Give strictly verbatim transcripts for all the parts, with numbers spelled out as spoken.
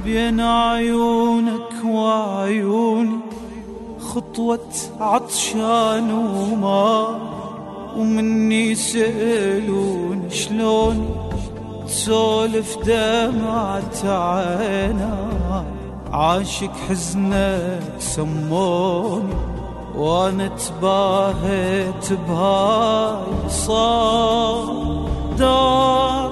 بين عيونك وعيوني خطوة عطشان وما، ومني سألون شلون تسولف دمعة عينا، عاشق حزنك سموني وانا تباهت بهاي صار دار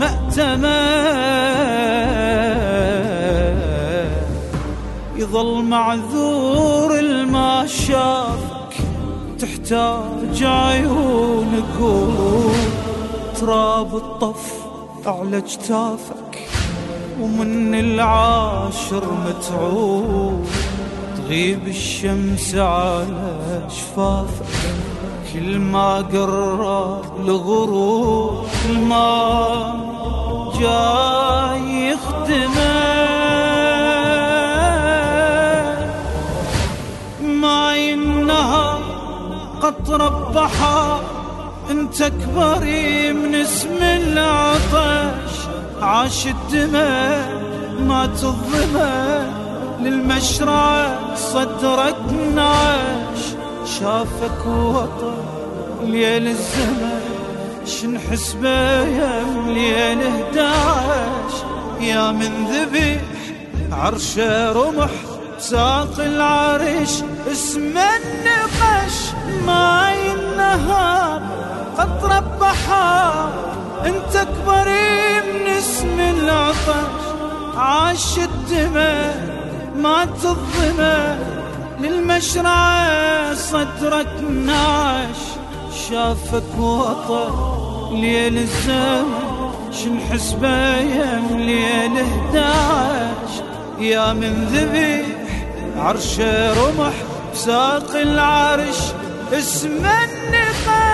مأتمر، يظل معذور الما شافك تحتاج عيون قلوب، تراب الطف على جتافك ومن العاشر متعوب، تغيب الشمس على شفافك كل ما قرب الغروب، كل ما جاي يخدمك ماي النهار قطرة بحار، انت كبري من اسم العطش، عاش الدماء ما تظلمه للمشرع صدرك نعش، شافك وطن ليل الزمن شنحس بيا ليل احداش، يا من ذبيح عرشه رمح ساق العرش اسم النقش، ماي النهار قطرة بحار، انت كبري من اسم العطش، عاش الدماء ما تظلمه للمشرع صدرك نعش، شافك وطن ليل الزمن شنحس بيا ليل احداش، يا من ذبيح عرشه رمح ساق العرش اسم النقاش.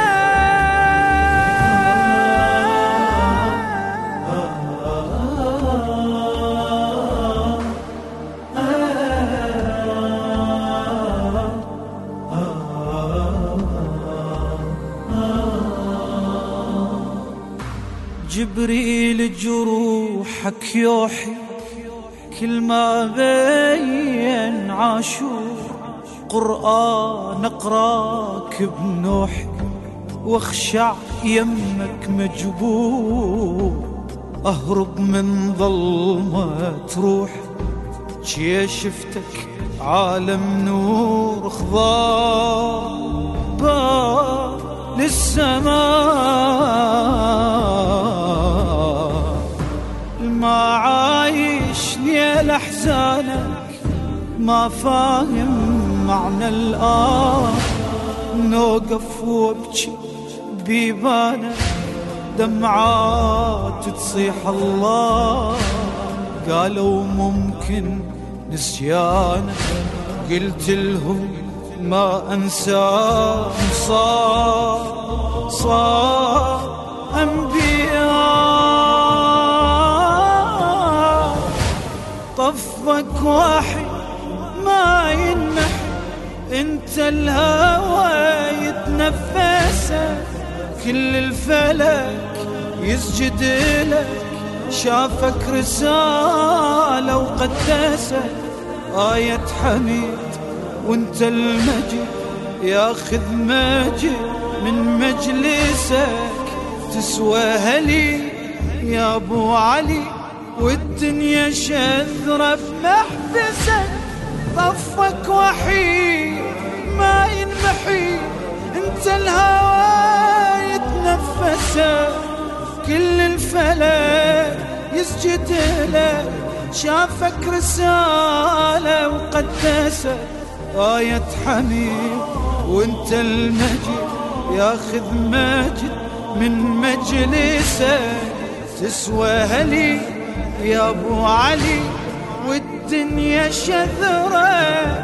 جبريل جروحك يوحي كل ما بين عاشور، قرآن اقراك بنوحي واخشع يمك مجبور، اهرب من ظلمة روح جي شفتك عالم نور، خضار بار للسماء ما عايش ليل احزانك، ما فاهم معنى الآه، نوقف وابكي بيبانك دمعات تصيح الله، قالوا ممكن نسيانك قلت لهم ما انساه، صار صار انبياء، طفك واحد ما ينمح، انت الهوى يتنفسك كل الفلك يسجد لك، شافك رسالة وقدسك آية حميد وانت المجد، ياخذ مجد من مجلسك، تسوى هلي يا ابو علي والدنيا شذرة بمحبسك، طفك وحيد ما ينمحي، انت الهوى يتنفسك كل الفلك يسجد لك، شافك رسالة وقدسك آية حميد وانت المجد، ياخذ مجد من مجلسك، تسوى هلي يا ابو علي والدنيا شذرة